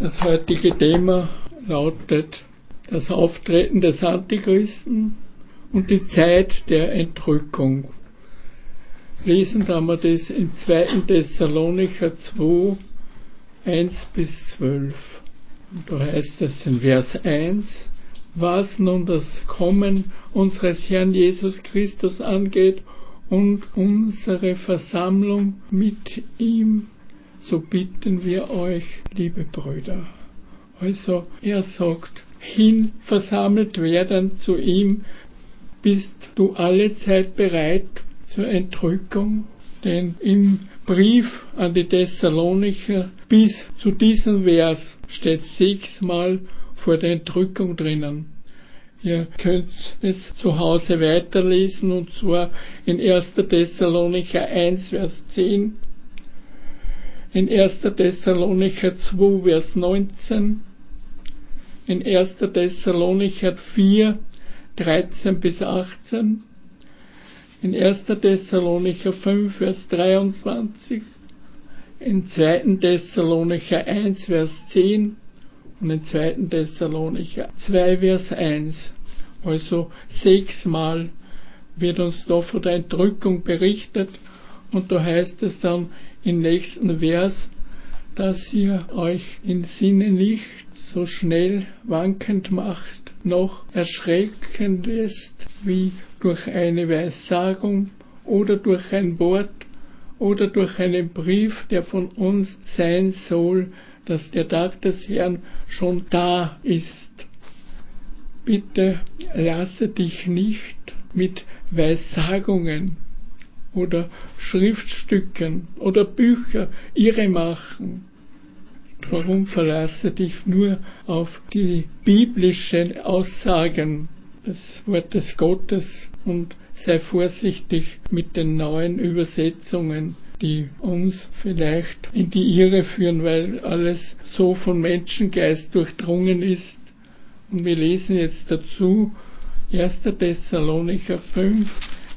Das heutige Thema lautet das Auftreten des Antichristen und die Zeit der Entrückung. Lesen haben wir das in 2. Thessalonicher 2, 1-12. Und da heißt es in Vers 1, was nun das Kommen unseres Herrn Jesus Christus angeht und unsere Versammlung mit ihm, so bitten wir euch, liebe Brüder. Also er sagt, versammelt werden zu ihm, bist du alle Zeit bereit zur Entrückung? Denn im Brief an die Thessalonicher bis zu diesem Vers steht 6-mal vor der Entrückung drinnen. Ihr könnt es zu Hause weiterlesen, und zwar in 1. Thessalonicher 1, Vers 10, in 1. Thessalonicher 2, Vers 19, in 1. Thessalonicher 4, 13-18, in 1. Thessalonicher 5, Vers 23, in 2. Thessalonicher 1, Vers 10 und in 2. Thessalonicher 2, Vers 1. Also 6-mal wird uns da von der Entrückung berichtet, und da heißt es dann im nächsten Vers, dass ihr euch im Sinne nicht so schnell wankend macht, noch erschrecken lässt, wie durch eine Weissagung oder durch ein Wort oder durch einen Brief, der von uns sein soll, dass der Tag des Herrn schon da ist. Bitte lasse dich nicht mit Weissagungen oder Schriftstücken oder Bücher irre machen. Darum verlasse dich nur auf die biblischen Aussagen des Wortes Gottes und sei vorsichtig mit den neuen Übersetzungen, die uns vielleicht in die Irre führen, weil alles so von Menschengeist durchdrungen ist. Und wir lesen jetzt dazu 1. Thessalonicher 5,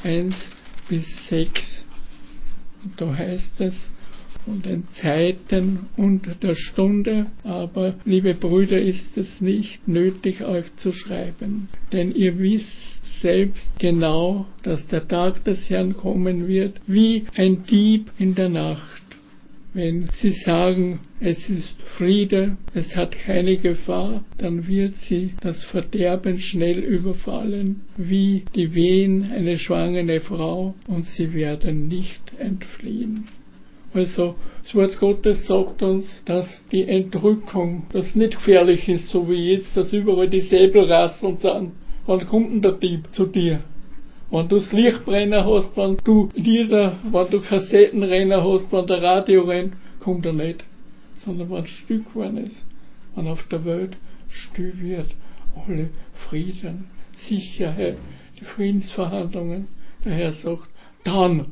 1-6. Und da heißt es, von den Zeiten und der Stunde, aber, liebe Brüder, ist es nicht nötig, euch zu schreiben, denn ihr wisst selbst genau, dass der Tag des Herrn kommen wird, wie ein Dieb in der Nacht. Wenn sie sagen, es ist Friede, es hat keine Gefahr, dann wird sie das Verderben schnell überfallen, wie die Wehen eine schwangere Frau, und sie werden nicht entfliehen. Also, das Wort Gottes sagt uns, dass die Entrückung, das nicht gefährlich ist, so wie jetzt, dass überall die Säbelrasseln sind. Wann kommt denn der Dieb zu dir? Wenn du das Lichtbrenner hast, wenn du Lieder, wenn du Kassettenrenner hast, wenn der Radio rennt, kommt er nicht. Sondern wenn es still geworden ist, wenn auf der Welt still wird, alle Frieden, Sicherheit, die Friedensverhandlungen, der Herr sagt, dann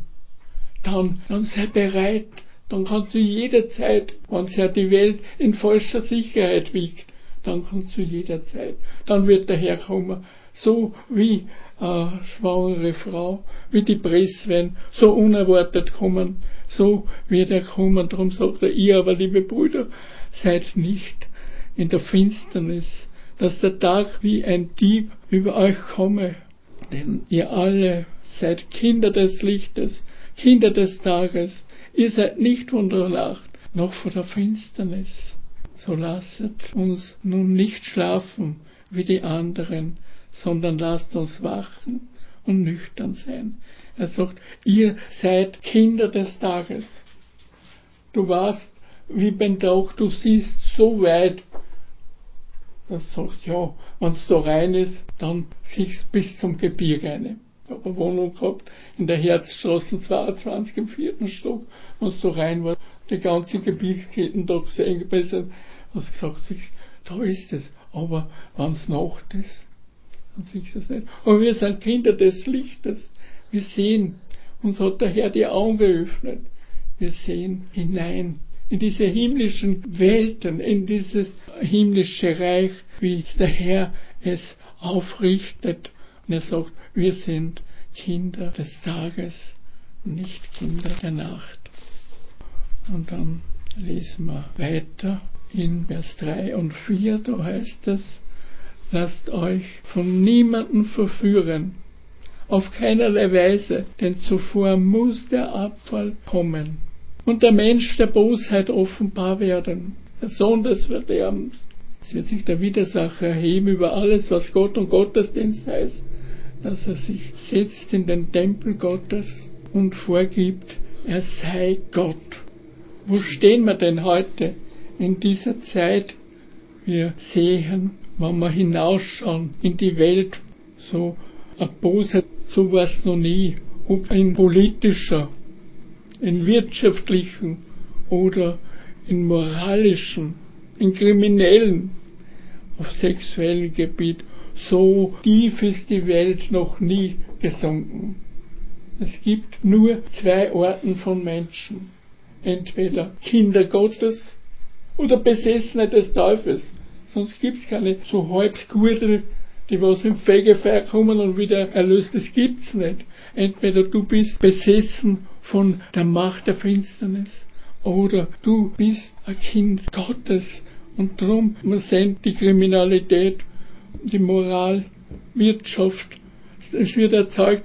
sei bereit, dann kannst du jederzeit, wenn sich ja die Welt in falscher Sicherheit wiegt, dann kannst du jederzeit, dann wird der Herr kommen, so wie eine schwangere Frau, wie die Presswellen, so unerwartet kommen, so wird er kommen. Darum sagt er, ihr aber, liebe Brüder, seid nicht in der Finsternis, dass der Tag wie ein Dieb über euch komme, denn ihr alle seid Kinder des Lichtes, Kinder des Tages, ihr seid nicht von der Nacht, noch von der Finsternis. So lasset uns nun nicht schlafen wie die anderen, sondern lasst uns wachen und nüchtern sein. Er sagt, ihr seid Kinder des Tages. Du warst wie beim Tag, du siehst so weit, dass du sagst, ja, wenn es da rein ist, dann siehst du bis zum Gebirge rein. Ich habe eine Wohnung gehabt in der Herzstraße 22 im 4. Stock, wenn es da rein war, die ganze Gebirgsketten da gesehen sind, hast du gesagt, siehst, da ist es. Aber wenn es Nacht ist, dann siehst du es nicht. Aber wir sind Kinder des Lichtes. Wir sehen, uns hat der Herr die Augen geöffnet. Wir sehen hinein in diese himmlischen Welten, in dieses himmlische Reich, wie der Herr es aufrichtet. Und er sagt, wir sind Kinder des Tages, nicht Kinder der Nacht. Und dann lesen wir weiter in Vers 3 und 4, da heißt es, lasst euch von niemandem verführen, auf keinerlei Weise, denn zuvor muss der Abfall kommen und der Mensch der Bosheit offenbar werden, der Sohn des Verderbens. Es wird sich der Widersacher erheben über alles, was Gott und Gottesdienst heißt, dass er sich setzt in den Tempel Gottes und vorgibt, er sei Gott. Wo stehen wir denn heute in dieser Zeit? Wir sehen, wenn wir hinausschauen in die Welt, so eine Bosheit, so war es noch nie, ob in politischer, in wirtschaftlichen oder in moralischen, in kriminellen, auf sexuellem Gebiet. So tief ist die Welt noch nie gesunken. Es gibt nur 2 Arten von Menschen. Entweder Kinder Gottes oder Besessene des Teufels. Sonst gibt's keine so Halbgurte, die was im Fegefeuer kommen und wieder erlöst. Das gibt's nicht. Entweder du bist besessen von der Macht der Finsternis oder du bist ein Kind Gottes. Und darum, wir sehen die Kriminalität, die Moral, Wirtschaft, es wird erzeugt,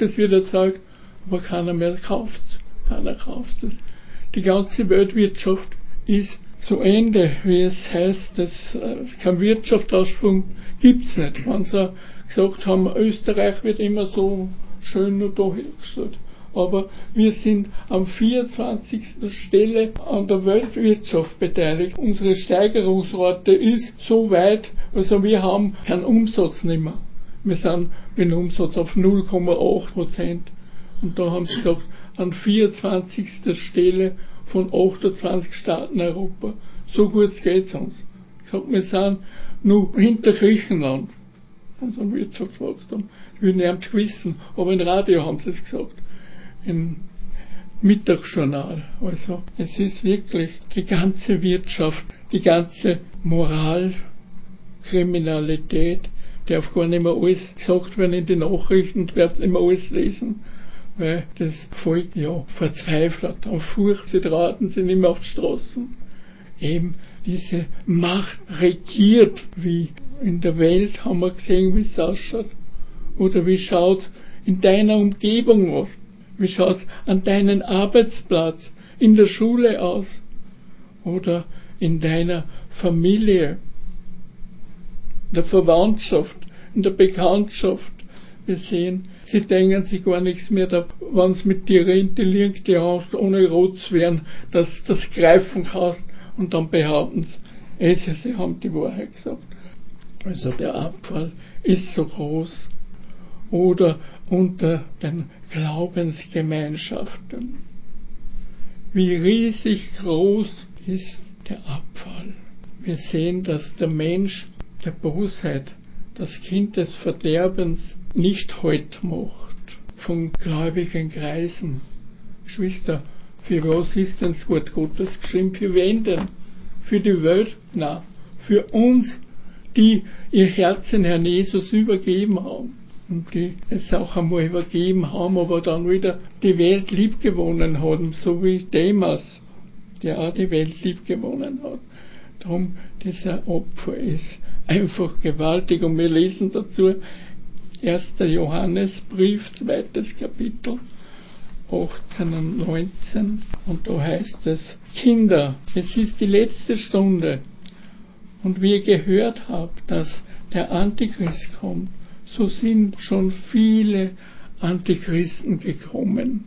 aber keiner mehr kauft's. Keiner kauft's. Die ganze Weltwirtschaft ist zu Ende, wie es heißt, kein Wirtschaftsausschwung gibt's nicht. Wenn sie gesagt haben, Österreich wird immer so schön nur da hingestellt. Aber wir sind am 24. Stelle an der Weltwirtschaft beteiligt. Unsere Steigerungsrate ist so weit, also wir haben keinen Umsatz nicht mehr. Wir sind mit dem Umsatz auf 0,8%. Und da haben sie gesagt, an 24. Stelle von 28 Staaten Europa. So gut geht's uns. Ich sag, wir sind nur hinter Griechenland. Unserem Wirtschaftswachstum. Ich will nicht wissen, aber im Radio haben sie es gesagt. Im Mittagsjournal. Also, es ist wirklich die ganze Wirtschaft, die ganze Moral, Kriminalität, darf gar nicht mehr alles gesagt werden in den Nachrichten, darf nicht mehr alles lesen, weil das Volk ja verzweifelt, auf Furcht, sie traten sie nicht mehr auf die Straßen. Eben diese Macht regiert, wie in der Welt haben wir gesehen, wie es ausschaut. Oder wie schaut in deiner Umgebung aus? Wie schaut es an deinem Arbeitsplatz, in der Schule aus? Oder in deiner Familie, in der Verwandtschaft, in der Bekanntschaft? Wir sehen, sie denken sich gar nichts mehr, wenn es mit dir intelligent die Hand ohne rot zu werden, dass du das greifen kannst und dann behaupten sie haben die Wahrheit gesagt. Also der Abfall ist so groß. Oder unter den Glaubensgemeinschaften. Wie riesig groß ist der Abfall. Wir sehen, dass der Mensch der Bosheit, das Kind des Verderbens, nicht Halt macht von gläubigen Kreisen. Geschwister, für was ist denn das Wort Gottes geschrieben? Für wen denn? Für die Welt? Nein. Für uns, die ihr Herzen Herrn Jesus übergeben haben. Und die es auch einmal übergeben haben, aber dann wieder die Welt liebgewonnen haben, so wie Demas, der auch die Welt liebgewonnen hat. Darum, dieser Opfer ist einfach gewaltig. Und wir lesen dazu 1. Johannesbrief, 2. Kapitel, 18 und 19. Und da heißt es, Kinder, es ist die letzte Stunde. Und wie ihr gehört habt, dass der Antichrist kommt, so sind schon viele Antichristen gekommen.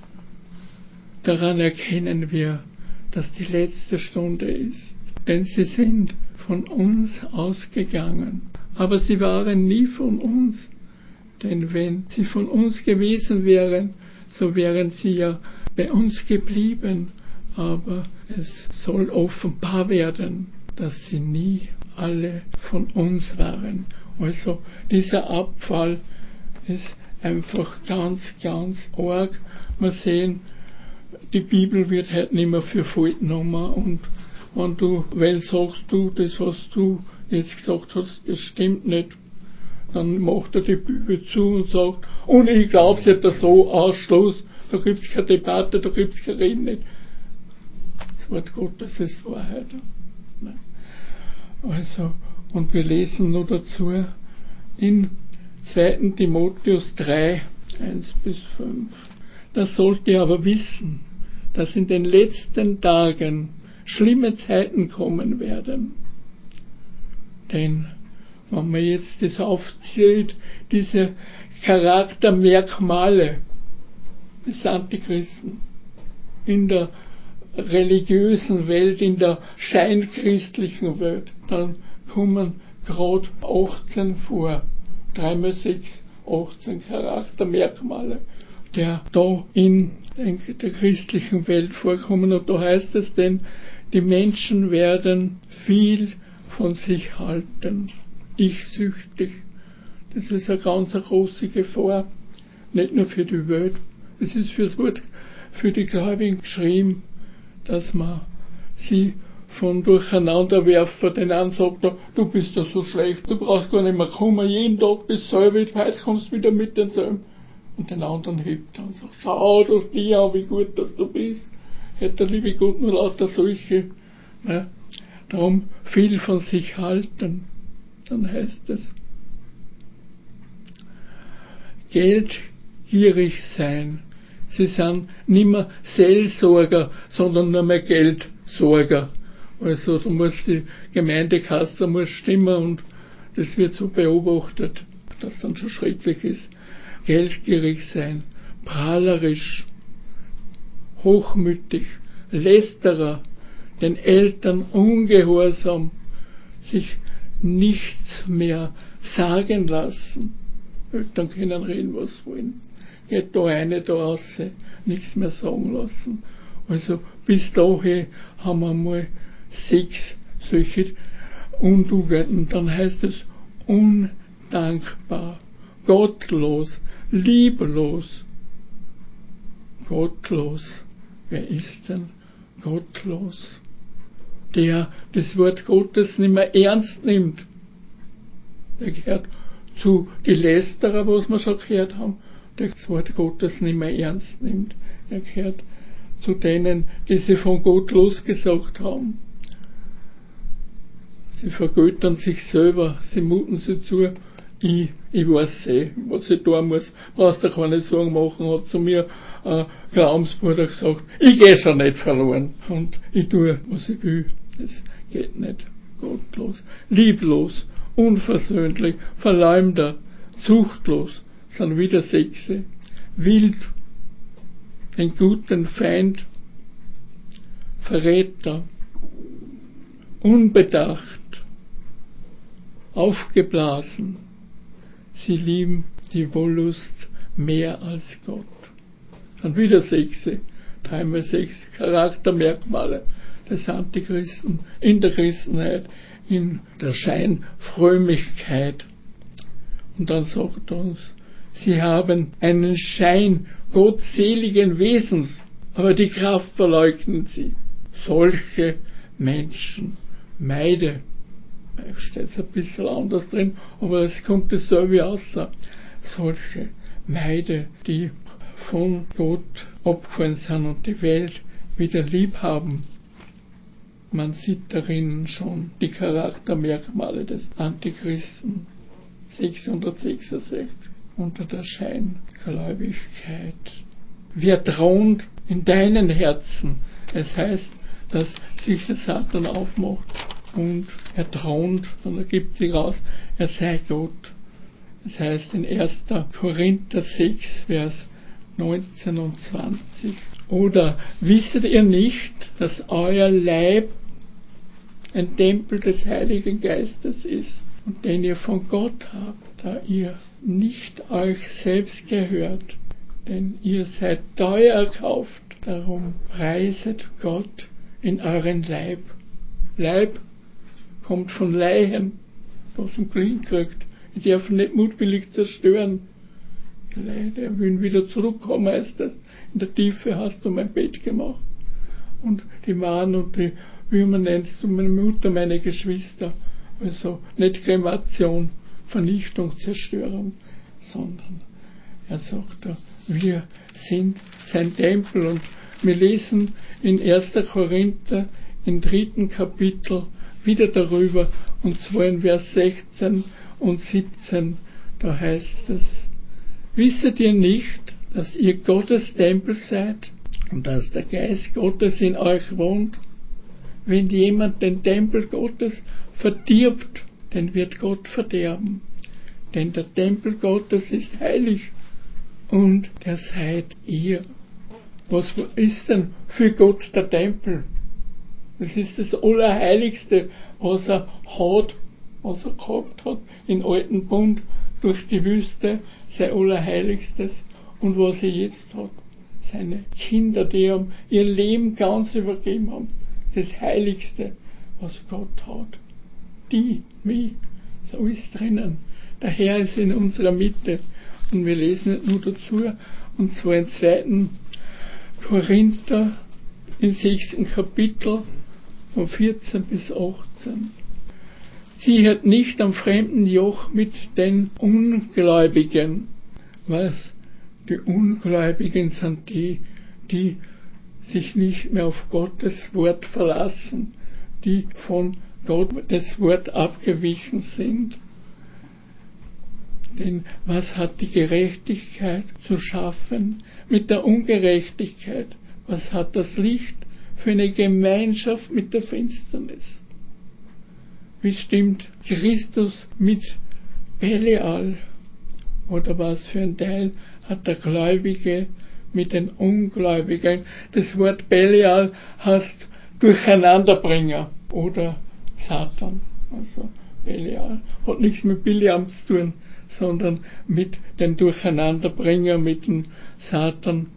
Daran erkennen wir, dass die letzte Stunde ist. Denn sie sind von uns ausgegangen. Aber sie waren nie von uns. Denn wenn sie von uns gewesen wären, so wären sie ja bei uns geblieben. Aber es soll offenbar werden, dass sie nie alle von uns waren. Also dieser Abfall ist einfach ganz, ganz arg. Wir sehen, die Bibel wird halt nicht mehr für voll genommen. Und wenn sagst du, das was du jetzt gesagt hast, das stimmt nicht, dann macht er die Bibel zu und sagt, und ich glaube, sie hat das so Ausschluss, da gibt's keine Debatte, da gibt's kein Reden nicht. Das Wort Gottes ist Wahrheit. Also, und wir lesen nur dazu in 2. Timotheus 3, 1-5. Das sollt ihr aber wissen, dass in den letzten Tagen schlimme Zeiten kommen werden. Denn wenn man jetzt das aufzählt, diese Charaktermerkmale des Antichristen in der religiösen Welt, in der scheinchristlichen Welt, dann kommen gerade 18 vor. 3x6, 18 Charaktermerkmale, der da in der christlichen Welt vorkommen. Und da heißt es denn, die Menschen werden viel von sich halten. Ich-süchtig. Das ist eine ganz große Gefahr. Nicht nur für die Welt. Es ist für die Gläubigen geschrieben, dass man sie von Durcheinanderwerfer, den einen sagt, du bist ja so schlecht, du brauchst gar nicht mehr kommen, jeden Tag dasselbe, heute kommst du wieder mit denselben. Und den anderen hebt er und sagt, schau auf dich an, wie gut dass du bist. Hätte der liebe Gott nur lauter solche. Ja, darum viel von sich halten. Dann heißt es, geldgierig sein. Sie sind nicht mehr Seelsorger, sondern nur mehr Geldsorger. Also da muss die Gemeindekasse muss stimmen und das wird so beobachtet, dass dann schon schrecklich ist. Geldgierig sein, prahlerisch, hochmütig, Lästerer, den Eltern ungehorsam, sich nichts mehr sagen lassen. Eltern können reden, was wollen. Geht da eine, da raus, nichts mehr sagen lassen. Also bis dahin haben wir mal 6 solche Untugenden. Dann heißt es undankbar, gottlos, lieblos. Gottlos. Wer ist denn gottlos? Der das Wort Gottes nicht mehr ernst nimmt. Der gehört zu die Lästerer, was wir schon gehört haben, der das Wort Gottes nicht mehr ernst nimmt. Er gehört zu denen, die sie von Gott losgesagt haben. Sie vergöttern sich selber, sie muten sich zu, ich weiß was ich tun muss, brauchst du keine Sorgen machen, hat zu mir ein Glaubensbruder gesagt, ich gehe schon nicht verloren und ich tue, was ich will. Das geht nicht. Gottlos, lieblos, unversöhnlich, Verleumder, zuchtlos, sind wieder 6, wild, den guten Feind, Verräter, unbedacht, aufgeblasen. Sie lieben die Wollust mehr als Gott. Dann wieder 6, 3x6 Charaktermerkmale des Antichristen in der Christenheit, in der Scheinfrömmigkeit. Und dann sagt er uns, sie haben einen Schein gottseligen Wesens, aber die Kraft verleugnen sie. Solche Menschen meide. Da steht es ein bisschen anders drin, aber es kommt dasselbe raus. Solche meide, die von Gott abgefallen sind und die Welt wieder lieb haben. Man sieht darin schon die Charaktermerkmale des Antichristen. 666 unter der Scheingläubigkeit. Wer thront in deinen Herzen? Es heißt, dass sich der Satan aufmacht und er thront und er gibt sich raus, er sei Gott. Es heißt in 1. Korinther 6, Vers 19 und 20. Oder wisset ihr nicht, dass euer Leib ein Tempel des Heiligen Geistes ist und den ihr von Gott habt, da ihr nicht euch selbst gehört, denn ihr seid teuer erkauft. Darum preiset Gott in euren Leib. Leib kommt von Leichen, was ein Klin kriegt. Ich darf ihn nicht mutwillig zerstören. Der will wieder zurückkommen, heißt das. In der Tiefe hast du mein Bett gemacht. Und die Mahn und die Würmer nennst du meine Mutter, meine Geschwister. Also nicht Kremation, Vernichtung, Zerstörung, sondern er sagt da, wir sind sein Tempel. Und wir lesen in 1. Korinther im 3. Kapitel, wieder darüber, und zwar in Vers 16 und 17, da heißt es: Wisset ihr nicht, dass ihr Gottes Tempel seid und dass der Geist Gottes in euch wohnt? Wenn jemand den Tempel Gottes verdirbt, den wird Gott verderben. Denn der Tempel Gottes ist heilig und der seid ihr. Was ist denn für Gott der Tempel? Das ist das Allerheiligste, was er hat, was er gehabt hat im Alten Bund durch die Wüste, sein Allerheiligstes, und was er jetzt hat. Seine Kinder, die ihm ihr Leben ganz übergeben haben. Das Heiligste, was Gott hat. Die, mich, so ist drinnen. Der Herr ist in unserer Mitte. Und wir lesen nicht nur dazu, und zwar im 2. Korinther, im 6. Kapitel, von 14 bis 18. Ziehet nicht am fremden Joch mit den Ungläubigen. Was? Die Ungläubigen sind die, die sich nicht mehr auf Gottes Wort verlassen, die von Gottes Wort abgewichen sind. Denn was hat die Gerechtigkeit zu schaffen mit der Ungerechtigkeit? Was hat das Licht für eine Gemeinschaft mit der Finsternis? Wie stimmt Christus mit Belial? Oder was für ein Teil hat der Gläubige mit den Ungläubigen? Das Wort Belial heißt Durcheinanderbringer oder Satan. Also Belial hat nichts mit Biliam zu tun, sondern mit dem Durcheinanderbringer, mit dem Satan.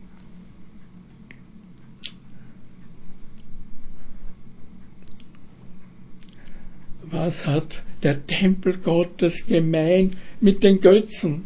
Was hat der Tempel Gottes gemein mit den Götzen?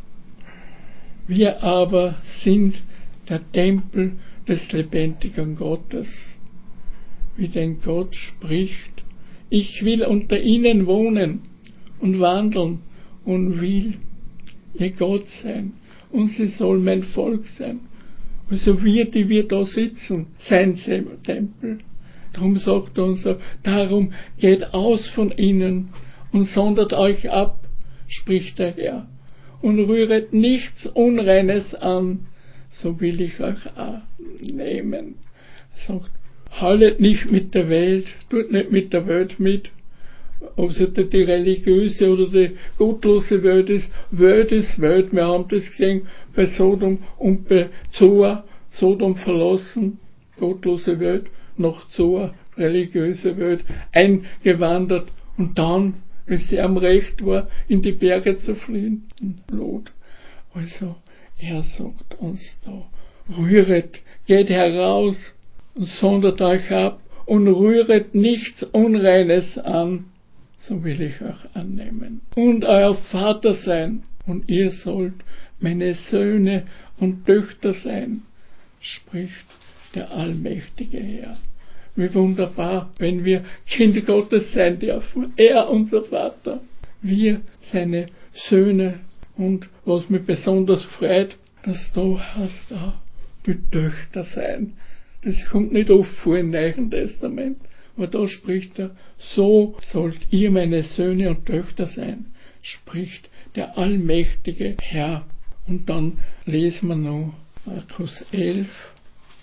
Wir aber sind der Tempel des lebendigen Gottes. Wie denn Gott spricht: Ich will unter ihnen wohnen und wandeln und will ihr Gott sein, und sie soll mein Volk sein. Also wir, die wir da sitzen, sein Tempel. Darum sagt er uns so: Darum geht aus von ihnen und sondert euch ab, spricht der Herr, und rühret nichts Unreines an, so will ich euch annehmen. Er sagt, haltet nicht mit der Welt, tut nicht mit der Welt mit, ob es die religiöse oder die gottlose Welt ist. Welt ist Welt. Wir haben das gesehen bei Sodom und bei Zoar. Sodom verlassen, gottlose Welt, nach Zoar, religiöse Welt, eingewandert und dann, wenn sie am Recht war, in die Berge zu fliehen, Lot. Also, er sagt uns da, rühret, geht heraus und sondert euch ab und rühret nichts Unreines an, so will ich euch annehmen. Und euer Vater sein, und ihr sollt meine Söhne und Töchter sein, spricht der allmächtige Herr. Wie wunderbar, wenn wir Kinder Gottes sein dürfen. Er, unser Vater, wir, seine Söhne. Und was mich besonders freut, dass du hast auch die Töchter sein. Das kommt nicht oft vor im Neuen Testament. Aber da spricht er, so sollt ihr meine Söhne und Töchter sein, spricht der allmächtige Herr. Und dann lesen wir noch Markus 11,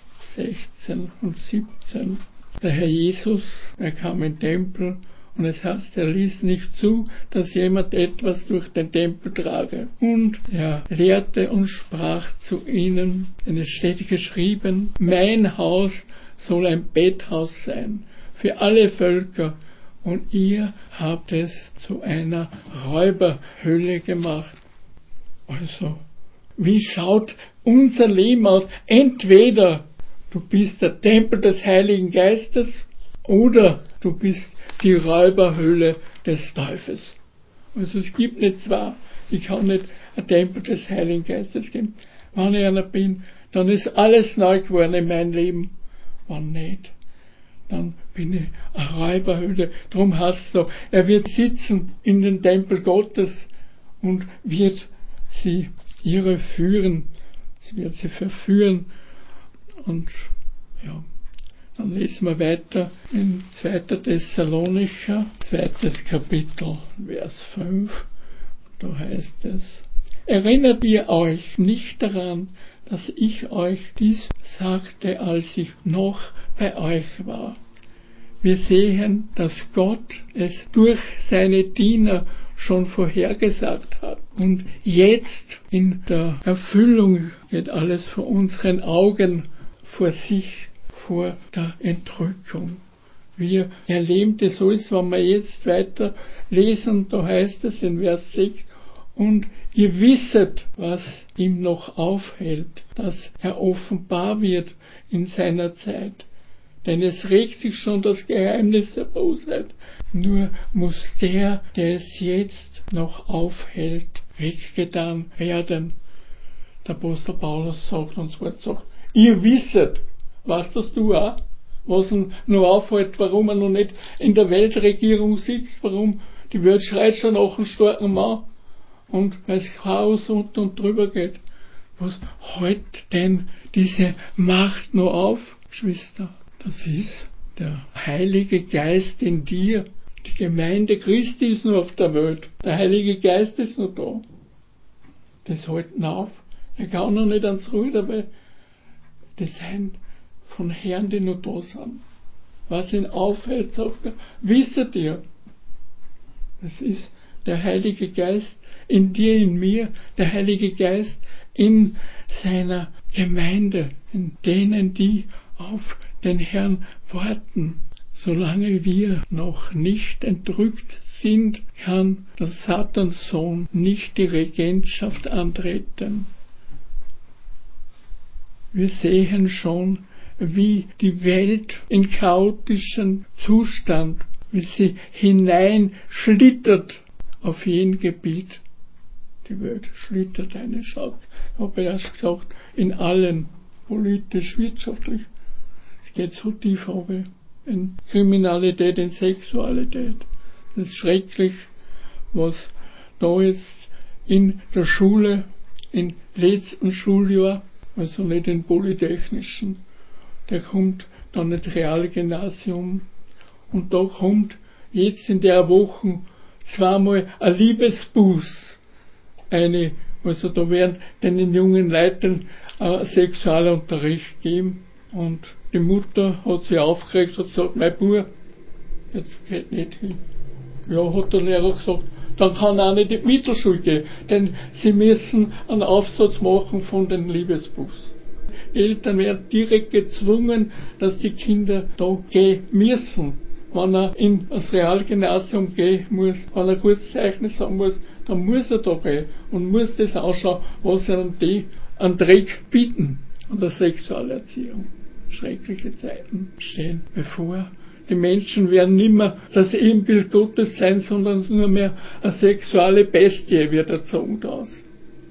16 und 17. Der Herr Jesus, er kam in den Tempel, und es heißt, er ließ nicht zu, dass jemand etwas durch den Tempel trage. Und er lehrte und sprach zu ihnen, denn es steht geschrieben, mein Haus soll ein Betthaus sein für alle Völker, und ihr habt es zu einer Räuberhöhle gemacht. Also, wie schaut unser Leben aus? Entweder du bist der Tempel des Heiligen Geistes oder du bist die Räuberhöhle des Teufels. Also es gibt nicht zwei. Ich kann nicht ein Tempel des Heiligen Geistes geben. Wenn ich einer bin, dann ist alles neu geworden in meinem Leben. Wenn nicht, dann bin ich eine Räuberhöhle. Darum heißt es so, er wird sitzen in den Tempel Gottes und wird sie irreführen. Sie wird sie verführen. Und ja, Dann lesen wir weiter in 2. Thessalonicher, 2. Kapitel, Vers 5. Da heißt es: Erinnert ihr euch nicht daran, dass ich euch dies sagte, als ich noch bei euch war? Wir sehen, dass Gott es durch seine Diener schon vorhergesagt hat. Und jetzt in der Erfüllung geht alles vor unseren Augen vor sich, vor der Entrückung. Wir erleben das so ist, wenn wir jetzt weiter lesen, da heißt es in Vers 6, und ihr wisset, was ihm noch aufhält, dass er offenbar wird in seiner Zeit. Denn es regt sich schon das Geheimnis der Bosheit. Nur muss der es jetzt noch aufhält, weggetan werden. Der Apostel Paulus sagt uns, ihr wisset, weißt das du auch, was ihn noch aufhält, warum er noch nicht in der Weltregierung sitzt, warum die Welt schreit schon nach einem starken Mann und weil es Chaos unter und drüber geht. Was hält denn diese Macht noch auf, Geschwister? Das ist der Heilige Geist in dir. Die Gemeinde Christi ist noch auf der Welt. Der Heilige Geist ist noch da. Das hält ihn auf. Er kann noch nicht ans Ruder, weil das sind von Herren, die noch da sind. Was ihn aufhält, sagt er, wisset ihr. Das ist der Heilige Geist in dir, in mir, der Heilige Geist in seiner Gemeinde, in denen, die auf den Herrn warten. Solange wir noch nicht entrückt sind, kann der Satanssohn nicht die Regentschaft antreten. Wir sehen schon, wie die Welt in chaotischen Zustand, wie sie hineinschlittert auf jeden Gebiet. Die Welt schlittert eine, schaut, habe ich erst gesagt, in allen, politisch, wirtschaftlich. Es geht so tief runter, in Kriminalität, in Sexualität. Das ist schrecklich, was da jetzt in der Schule, im letzten Schuljahr, also nicht im Polytechnischen, der kommt dann ins Realgymnasium und da kommt jetzt in der Woche zweimal ein Liebesbuß eine, also da werden den jungen Leuten Sexualunterricht geben und die Mutter hat sich aufgeregt und gesagt, mein Bub, das geht nicht hin. Ja, hat der Lehrer gesagt, dann kann er auch nicht in die Mittelschule gehen, denn sie müssen einen Aufsatz machen von den Liebesbuß. Die Eltern werden direkt gezwungen, dass die Kinder da gehen müssen. Wenn er in das Realgymnasium gehen muss, wenn er kurz zeichnen sagen muss, dann muss er da gehen und muss das ausschauen, was ihnen die an Dreck bieten an der Sexualerziehung. Schreckliche Zeiten stehen bevor. Die Menschen werden nicht mehr das Ebenbild Gottes sein, sondern nur mehr eine sexuelle Bestie wird erzogen daraus.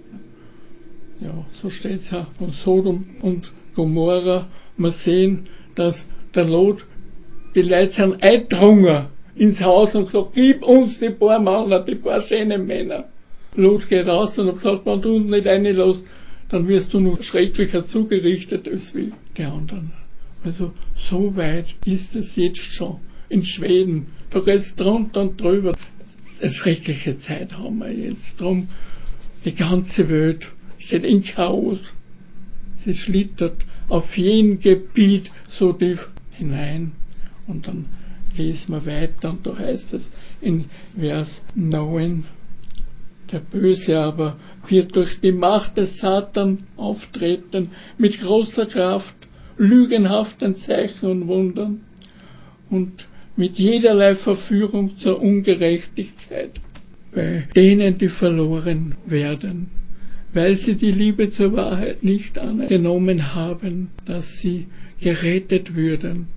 Ja, so steht's auch von Sodom und Gomorra. Wir sehen, dass der Lot, die Leute sind eingedrungen ins Haus und gesagt, gib uns die paar Männer, die paar schönen Männer. Lot geht raus und hat gesagt, wenn du uns nicht reinlässt, dann wirst du noch schrecklicher zugerichtet als wie die anderen. Also so weit ist es jetzt schon in Schweden. Da geht es drunter und drüber. Eine schreckliche Zeit haben wir jetzt. Drum die ganze Welt steht in Chaos. Sie schlittert auf jedem Gebiet so tief hinein. Und dann lesen wir weiter und da heißt es in Vers 9, der Böse aber wird durch die Macht des Satan auftreten, mit großer Kraft, lügenhaften Zeichen und Wundern und mit jederlei Verführung zur Ungerechtigkeit bei denen, die verloren werden, weil sie die Liebe zur Wahrheit nicht angenommen haben, dass sie gerettet würden.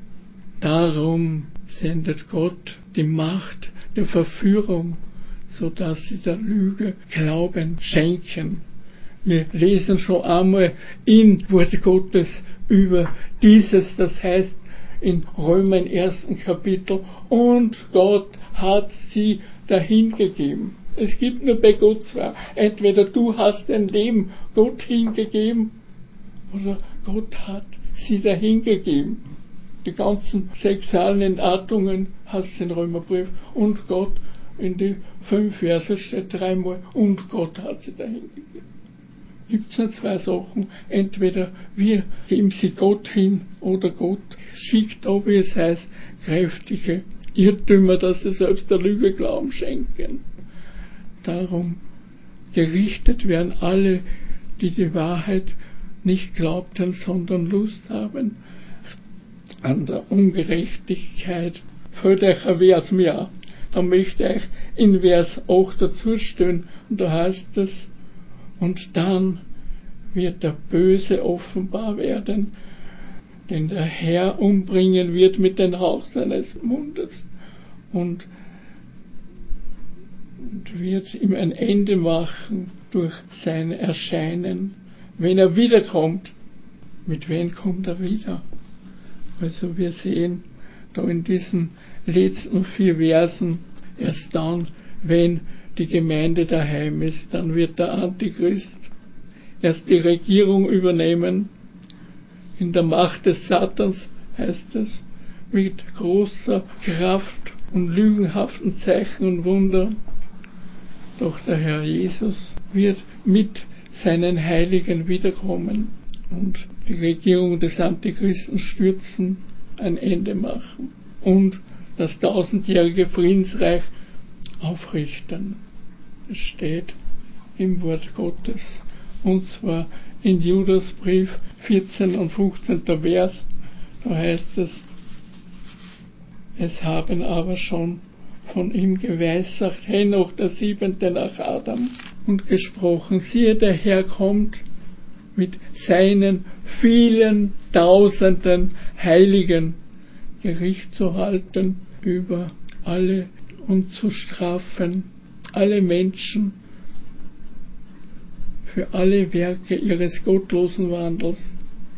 Darum sendet Gott die Macht der Verführung, so dass sie der Lüge Glauben schenken. Wir lesen schon einmal in Wort Gottes über dieses, das heißt in Römer 1. Kapitel, und Gott hat sie dahingegeben. Es gibt nur bei Gott zwei. Entweder du hast dein Leben Gott hingegeben oder Gott hat sie dahingegeben. die ganzen sexuellen Entartungen hast du in Römerbrief und Gott, in die 5 Verse steht 3-mal und Gott hat sie dahin gegeben. Gibt es nur 2 Sachen, entweder wir geben sie Gott hin oder Gott schickt, wie es heißt, kräftige Irrtümer, dass sie selbst der Lüge Glauben schenken. Darum gerichtet werden alle, die die Wahrheit nicht glaubten, sondern Lust haben an der Ungerechtigkeit. Fällt euch ein Vers mir an. Da möchte ich in Vers 8 dazu stehen, und da heißt es, und dann wird der Böse offenbar werden, den der Herr umbringen wird mit dem Hauch seines Mundes und wird ihm ein Ende machen durch sein Erscheinen. Wenn er wiederkommt, mit wem kommt er wieder? Also wir sehen da in diesen letzten 4 Versen, erst dann, wenn die Gemeinde daheim ist, dann wird der Antichrist erst die Regierung übernehmen. In der Macht des Satans heißt es, mit großer Kraft und lügenhaften Zeichen und Wundern. Doch der Herr Jesus wird mit seinen Heiligen wiederkommen und die Regierung des Antichristen stürzen, ein Ende machen und das 1000-jährige Friedensreich aufrichten. Es steht im Wort Gottes, und zwar in Judasbrief 14 und 15. Vers, da heißt es, es haben aber schon von ihm geweissagt, Henoch der 7. nach Adam, und gesprochen, siehe, der Herr kommt mit seinen vielen Tausenden Heiligen Gericht zu halten über alle und zu strafen alle Menschen für alle Werke ihres gottlosen Wandels,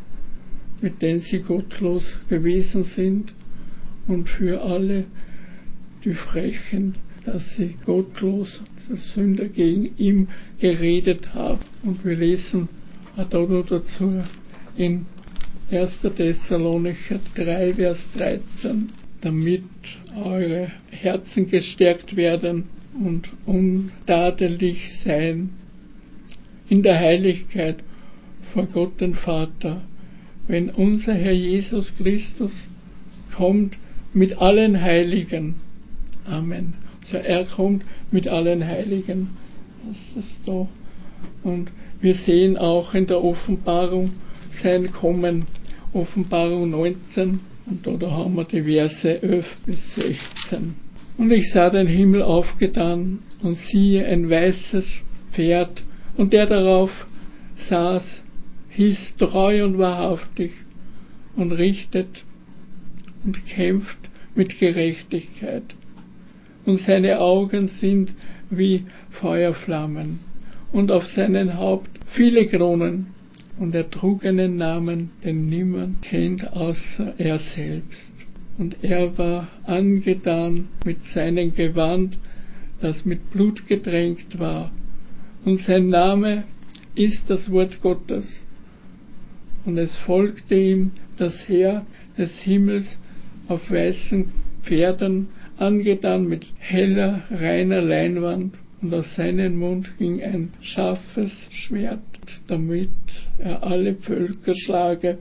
mit denen sie gottlos gewesen sind, und für alle die Frechen, dass sie gottlos, als Sünder gegen ihn geredet haben. Und wir lesen dazu in 1. Thessalonicher 3, Vers 13, damit eure Herzen gestärkt werden und untadelig sein in der Heiligkeit vor Gott den Vater, wenn unser Herr Jesus Christus kommt mit allen Heiligen. Amen. Also er kommt mit allen Heiligen. Das ist da. Und wir sehen auch in der Offenbarung sein Kommen. Offenbarung 19. Und da haben wir die Verse 11 bis 16. Und ich sah den Himmel aufgetan und siehe ein weißes Pferd, und der darauf saß, hieß treu und wahrhaftig und richtet und kämpft mit Gerechtigkeit. Und seine Augen sind wie Feuerflammen und auf seinem Haupt viele Kronen. Und er trug einen Namen, den niemand kennt außer er selbst. Und er war angetan mit seinem Gewand, das mit Blut getränkt war. Und sein Name ist das Wort Gottes. Und es folgte ihm das Heer des Himmels auf weißen Pferden, angetan mit heller, reiner Leinwand, und aus seinem Mund ging ein scharfes Schwert, damit er alle Völker schlage,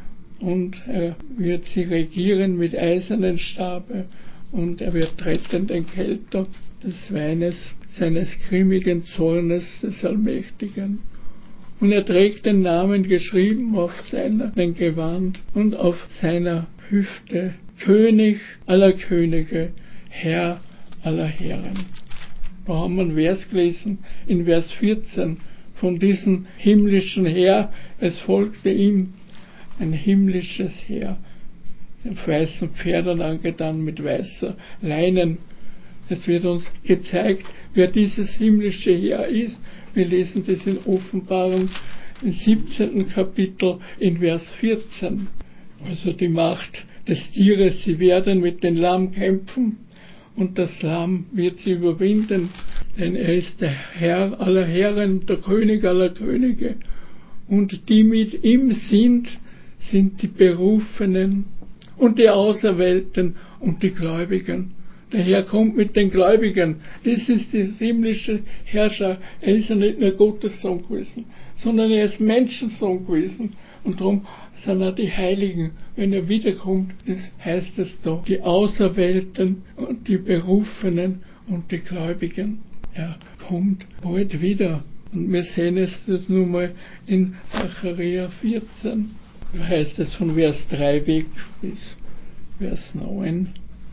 und er wird sie regieren mit eisernen Stabe, und er wird retten den Kelter des Weines seines grimmigen Zornes des Allmächtigen. Und er trägt den Namen geschrieben auf seinem Gewand und auf seiner Hüfte, König aller Könige, Herr aller Herren. Da haben wir einen Vers gelesen, in Vers 14, von diesem himmlischen Heer. Es folgte ihm ein himmlisches Heer, auf weißen Pferden angetan mit weißer Leinen. Es wird uns gezeigt, wer dieses himmlische Heer ist. Wir lesen das in Offenbarung im 17. Kapitel in Vers 14. Also die Macht des Tieres, sie werden mit dem Lamm kämpfen und das Lamm wird sie überwinden, denn er ist der Herr aller Herren, der König aller Könige. Und die mit ihm sind die Berufenen und die Auserwählten und die Gläubigen. Der Herr kommt mit den Gläubigen. Das ist der himmlische Herrscher. Er ist ja nicht nur Gottes Sohn gewesen, sondern er ist Menschensohn gewesen. Und darum sind auch die Heiligen, wenn er wiederkommt, das heißt es da, die Auserwählten und die Berufenen und die Gläubigen. Er kommt bald wieder. Und wir sehen es nun mal in Zachariah 14. Da heißt es von Vers 3 weg bis Vers 9.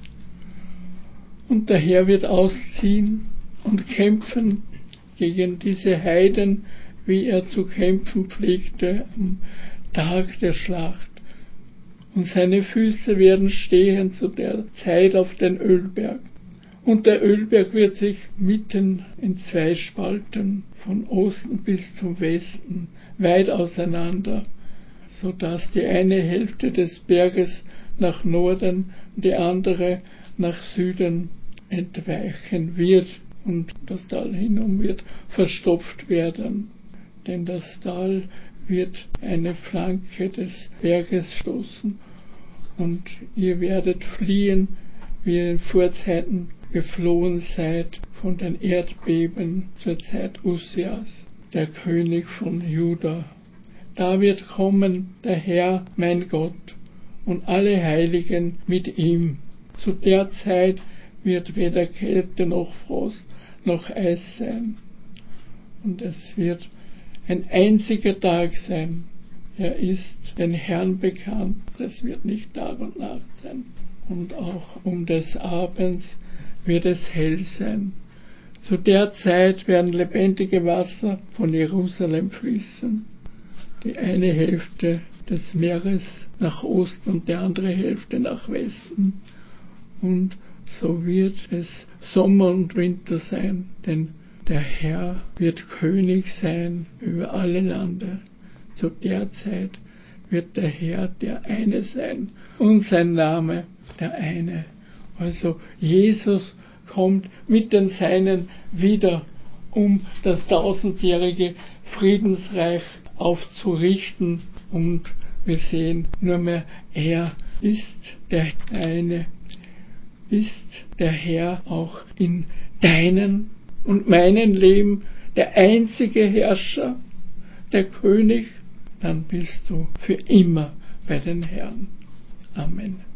Und der Herr wird ausziehen und kämpfen gegen diese Heiden, wie er zu kämpfen pflegte am Tag der Schlacht. Und seine Füße werden stehen zu der Zeit auf den Ölberg. Und der Ölberg wird sich mitten in zwei spalten, von Osten bis zum Westen, weit auseinander, so dass die eine Hälfte des Berges nach Norden, die andere nach Süden entweichen wird, und das Tal hinum wird verstopft werden, denn das Tal wird eine Flanke des Berges stoßen, und ihr werdet fliehen, wie ihr in Vorzeiten geflohen seid von den Erdbeben zur Zeit Ussias, der König von Juda. Da wird kommen der Herr, mein Gott, und alle Heiligen mit ihm. Zu der Zeit wird weder Kälte noch Frost noch Eis sein. Und es wird ein einziger Tag sein. Er ist den Herrn bekannt. Es wird nicht Tag und Nacht sein. Und auch um des Abends wird es hell sein. Zu der Zeit werden lebendige Wasser von Jerusalem fließen. Die eine Hälfte des Meeres nach Osten und die andere Hälfte nach Westen. Und so wird es Sommer und Winter sein, denn der Herr wird König sein über alle Lande. Zu der Zeit wird der Herr der eine sein und sein Name der eine. Also Jesus kommt mit den Seinen wieder, um das tausendjährige Friedensreich aufzurichten, und wir sehen nur mehr, er ist der eine. Ist der Herr auch in deinem und meinem Leben der einzige Herrscher, der König? Dann bist du für immer bei den Herrn. Amen.